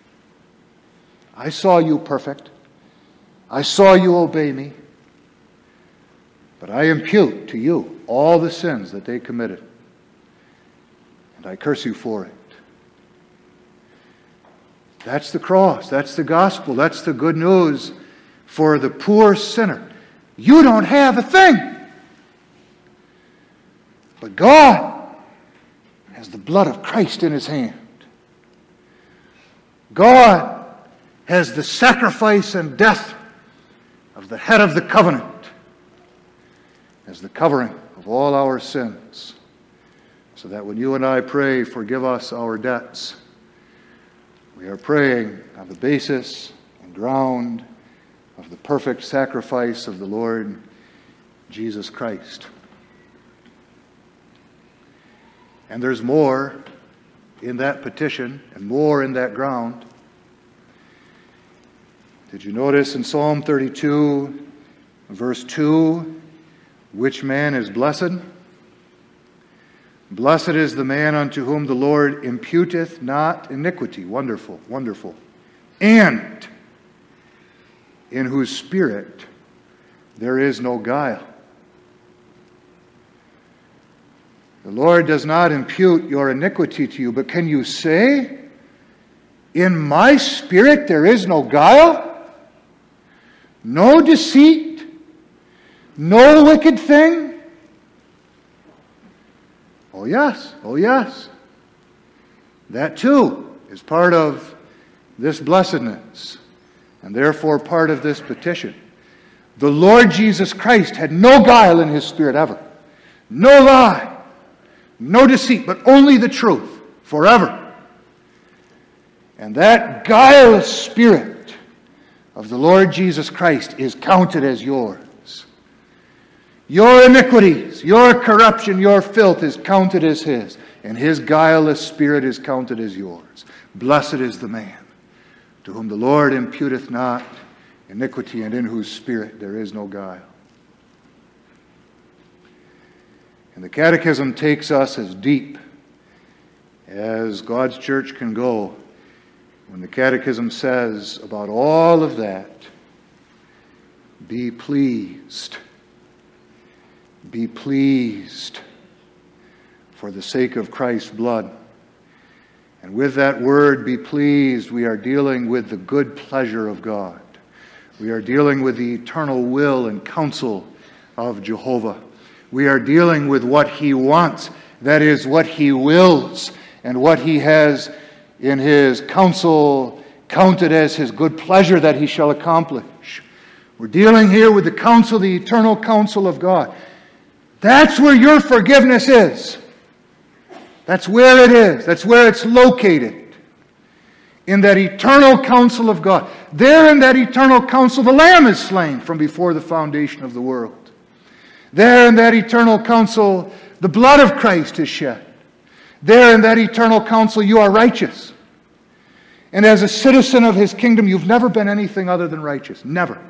I saw you perfect. I saw you obey me. But I impute to you all the sins that they committed. And I curse you for it. That's the cross. That's the gospel. That's the good news for the poor sinner. You don't have a thing. But God has the blood of Christ in His hand. God has the sacrifice and death of the head of the covenant as the covering of all our sins, so that when you and I pray, forgive us our debts, we are praying on the basis and ground of the perfect sacrifice of the Lord Jesus Christ. And there's more in that petition and more in that ground. Did you notice in Psalm 32, verse 2, which man is blessed? Blessed is the man unto whom the Lord imputeth not iniquity. Wonderful, wonderful. And in whose spirit there is no guile. The Lord does not impute your iniquity to you, but can you say, in my spirit there is no guile, no deceit, no wicked thing? Oh yes, oh yes. That too is part of this blessedness, and therefore part of this petition. The Lord Jesus Christ had no guile in His spirit ever. No lie. No deceit, but only the truth, forever. And that guileless spirit of the Lord Jesus Christ is counted as yours. Your iniquities, your corruption, your filth is counted as His, and His guileless spirit is counted as yours. Blessed is the man to whom the Lord imputeth not iniquity, and in whose spirit there is no guile. And the Catechism takes us as deep as God's church can go when the Catechism says about all of that, be pleased. Be pleased for the sake of Christ's blood. And with that word, be pleased, we are dealing with the good pleasure of God. We are dealing with the eternal will and counsel of Jehovah. We are dealing with what He wants, that is, what He wills, and what He has in His counsel counted as His good pleasure that He shall accomplish. We're dealing here with the counsel, the eternal counsel of God. That's where your forgiveness is. That's where it is. That's where it's located. In that eternal counsel of God. There in that eternal counsel, the Lamb is slain from before the foundation of the world. There in that eternal counsel, the blood of Christ is shed. There in that eternal counsel, you are righteous. And as a citizen of His kingdom, you've never been anything other than righteous. Never.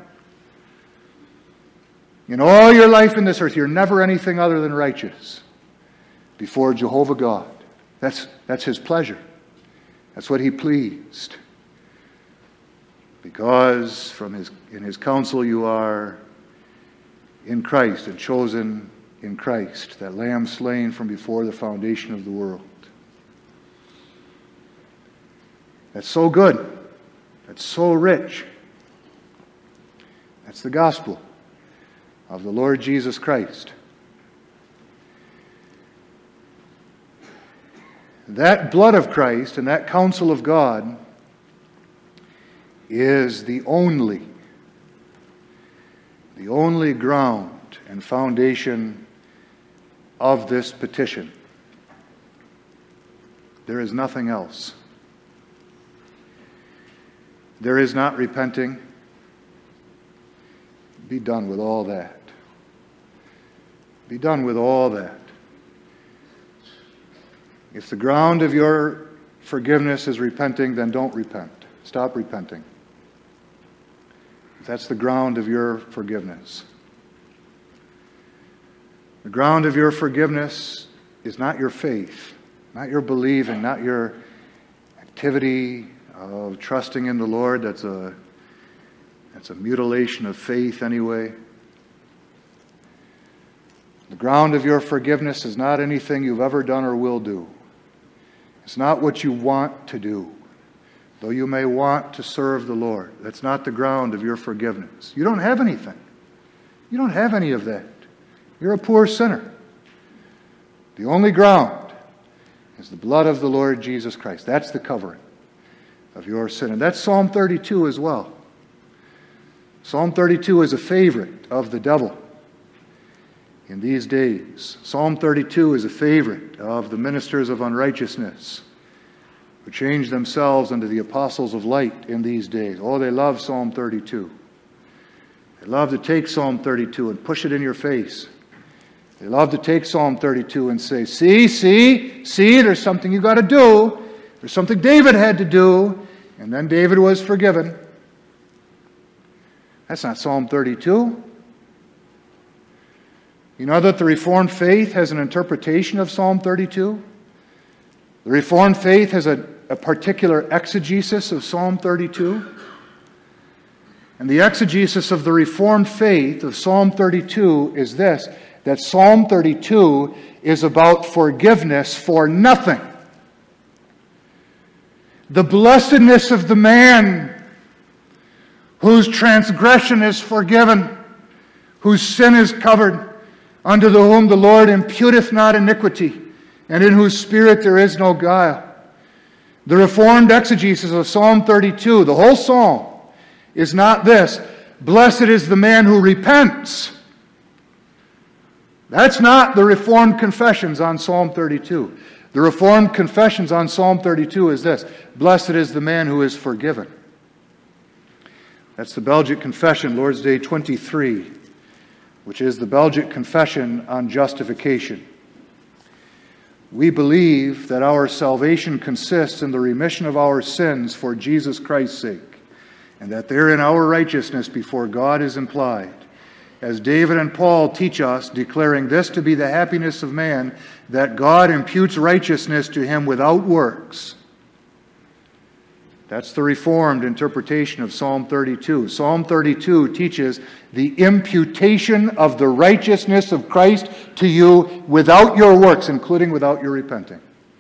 In all your life in this earth, you're never anything other than righteous before Jehovah God. That's His pleasure. That's what He pleased. Because in His counsel you are in Christ and chosen in Christ, that Lamb slain from before the foundation of the world. That's so good. That's so rich. That's the gospel of the Lord Jesus Christ. That blood of Christ and that counsel of God is the only ground and foundation of this petition. There is nothing else. There is not repenting. Be done with all that. Be done with all that. If the ground of your forgiveness is repenting, then don't repent. Stop repenting. If that's the ground of your forgiveness. The ground of your forgiveness is not your faith, not your believing, not your activity of trusting in the Lord. That's a mutilation of faith anyway. The ground of your forgiveness is not anything you've ever done or will do. It's not what you want to do, though you may want to serve the Lord. That's not the ground of your forgiveness. You don't have anything. You don't have any of that. You're a poor sinner. The only ground is the blood of the Lord Jesus Christ. That's the covering of your sin. And that's Psalm 32 as well. Psalm 32 is a favorite of the devil in these days. Psalm 32 is a favorite of the ministers of unrighteousness who change themselves into the apostles of light in these days. Oh, they love Psalm 32. They love to take Psalm 32 and push it in your face. They love to take Psalm 32 and say, see, there's something you got to do. There's something David had to do, and then David was forgiven. That's not Psalm 32. You know that the Reformed faith has an interpretation of Psalm 32? The Reformed faith has a particular exegesis of Psalm 32. And the exegesis of the Reformed faith of Psalm 32 is this, that Psalm 32 is about forgiveness for nothing. The blessedness of the man whose transgression is forgiven, whose sin is covered, unto whom the Lord imputeth not iniquity, and in whose spirit there is no guile. The Reformed exegesis of Psalm 32, the whole psalm, is not this, blessed is the man who repents. That's not the Reformed confessions on Psalm 32. The Reformed confessions on Psalm 32 is this, blessed is the man who is forgiven. That's the Belgic Confession, Lord's Day 23, which is the Belgic Confession on justification. We believe that our salvation consists in the remission of our sins for Jesus Christ's sake, and that therein our righteousness before God is implied. As David and Paul teach us, declaring this to be the happiness of man, that God imputes righteousness to him without works. That's the Reformed interpretation of Psalm 32. Psalm 32 teaches the imputation of the righteousness of Christ to you without your works, including without your repenting.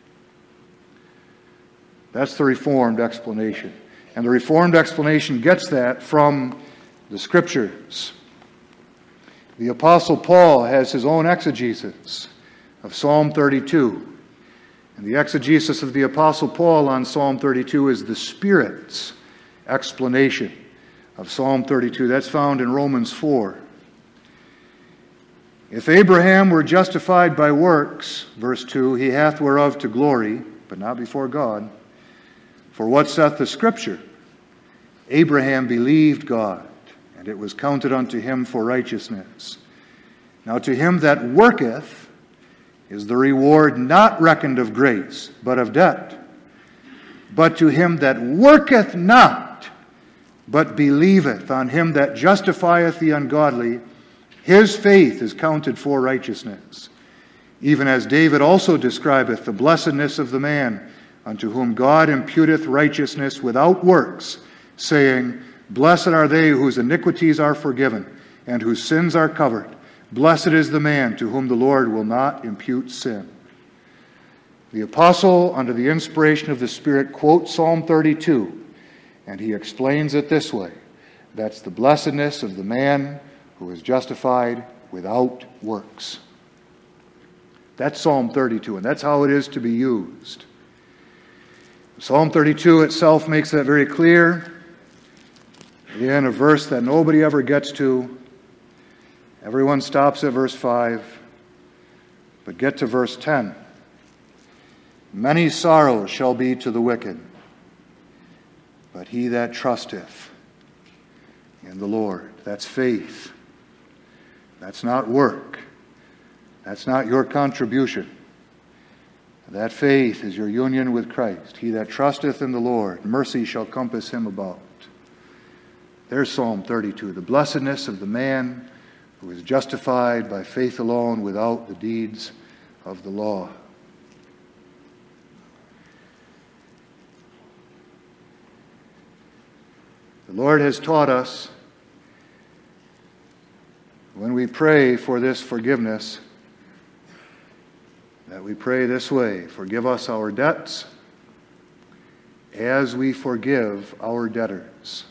That's the Reformed explanation. And the Reformed explanation gets that from the Scriptures. The Apostle Paul has his own exegesis of Psalm 32. And the exegesis of the Apostle Paul on Psalm 32 is the Spirit's explanation of Psalm 32. That's found in Romans 4. If Abraham were justified by works, verse 2, he hath whereof to glory, but not before God. For what saith the Scripture? Abraham believed God, and it was counted unto him for righteousness. Now to him that worketh is the reward not reckoned of grace, but of debt. But to him that worketh not, but believeth on him that justifieth the ungodly, his faith is counted for righteousness. Even as David also describeth the blessedness of the man unto whom God imputeth righteousness without works, saying, Blessed are they whose iniquities are forgiven, and whose sins are covered. Blessed is the man to whom the Lord will not impute sin. The apostle, under the inspiration of the Spirit, quotes Psalm 32, and he explains it this way. That's the blessedness of the man who is justified without works. That's Psalm 32, and that's how it is to be used. Psalm 32 itself makes that very clear. In a verse that nobody ever gets to. Everyone stops at verse 5. But get to verse 10. Many sorrows shall be to the wicked, but he that trusteth in the Lord. That's faith. That's not work. That's not your contribution. That faith is your union with Christ. He that trusteth in the Lord, mercy shall compass him about. There's Psalm 32, the blessedness of the man who is justified by faith alone without the deeds of the law. The Lord has taught us when we pray for this forgiveness that we pray this way: forgive us our debts as we forgive our debtors.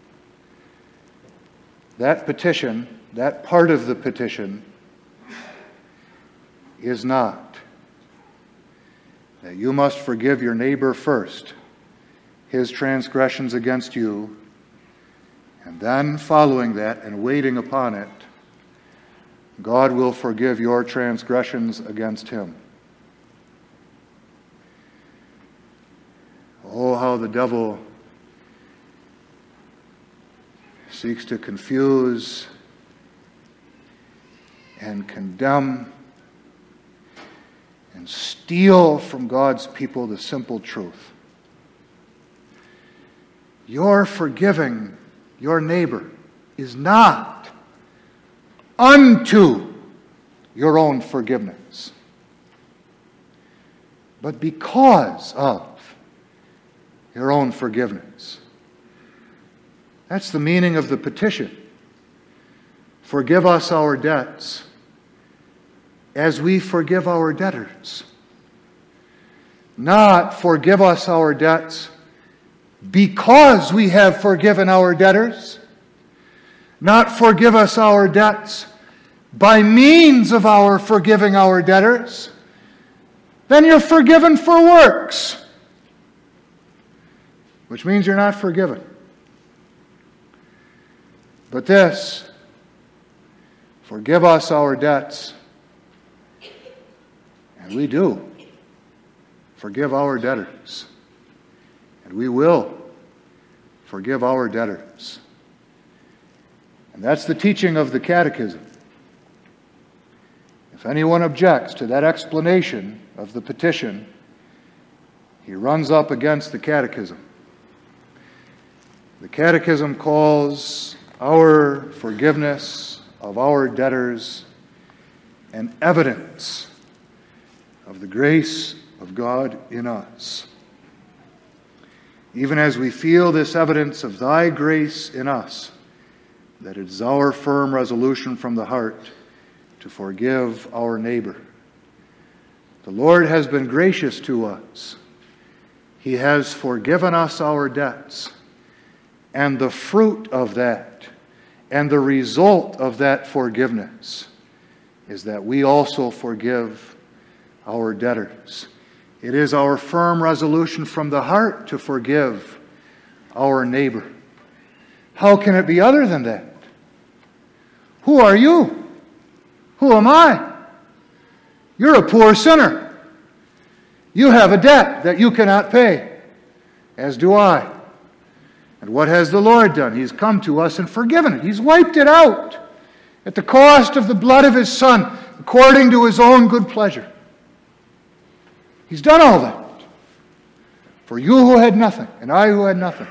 That petition, that part of the petition, is not that you must forgive your neighbor first, his transgressions against you, and then following that and waiting upon it, God will forgive your transgressions against him. Oh, how the devil seeks to confuse and condemn and steal from God's people the simple truth. Your forgiving your neighbor is not unto your own forgiveness, but because of your own forgiveness. That's the meaning of the petition. Forgive us our debts as we forgive our debtors. Not forgive us our debts because we have forgiven our debtors. Not forgive us our debts by means of our forgiving our debtors. Then you're forgiven for works, which means you're not forgiven. But this, forgive us our debts, and we do forgive our debtors, and we will forgive our debtors. And that's the teaching of the Catechism. If anyone objects to that explanation of the petition, he runs up against the Catechism. The Catechism calls our forgiveness of our debtors an evidence of the grace of God in us. even as we feel this evidence of thy grace in us, that it is our firm resolution from the heart to forgive our neighbor. The Lord has been gracious to us. He has forgiven us our debts. And the fruit of that, and the result of that forgiveness, is that we also forgive our debtors. It is our firm resolution from the heart to forgive our neighbor. How can it be other than that? Who are you? Who am I? You're a poor sinner. You have a debt that you cannot pay, as do I. And what has the Lord done? He's come to us and forgiven it. He's wiped it out at the cost of the blood of His Son, according to His own good pleasure. He's done all that for you who had nothing, and I who had nothing.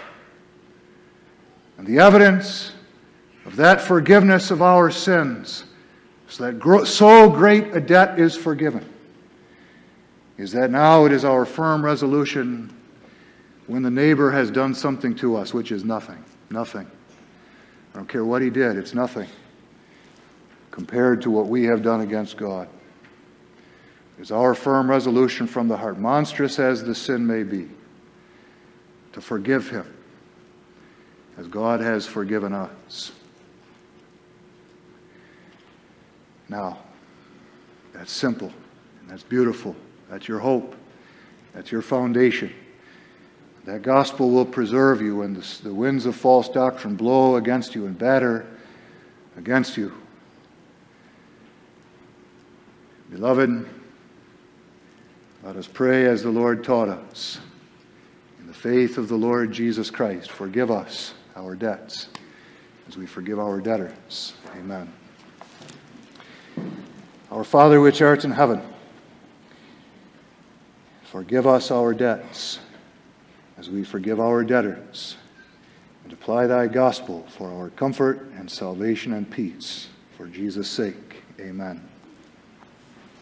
And the evidence of that forgiveness of our sins, so that so great a debt is forgiven, is that now it is our firm resolution when the neighbor has done something to us, which is nothing. Nothing. I don't care what he did, it's nothing compared to what we have done against God. It is our firm resolution from the heart, monstrous as the sin may be, to forgive him as God has forgiven us. Now, that's simple, and that's beautiful. That's your hope. That's your foundation. That gospel will preserve you when the winds of false doctrine blow against you and batter against you. Beloved, let us pray as the Lord taught us. In the faith of the Lord Jesus Christ, forgive us our debts as we forgive our debtors. Amen. Our Father which art in heaven, forgive us our debts as we forgive our debtors, and apply thy gospel for our comfort and salvation and peace. For Jesus' sake, amen.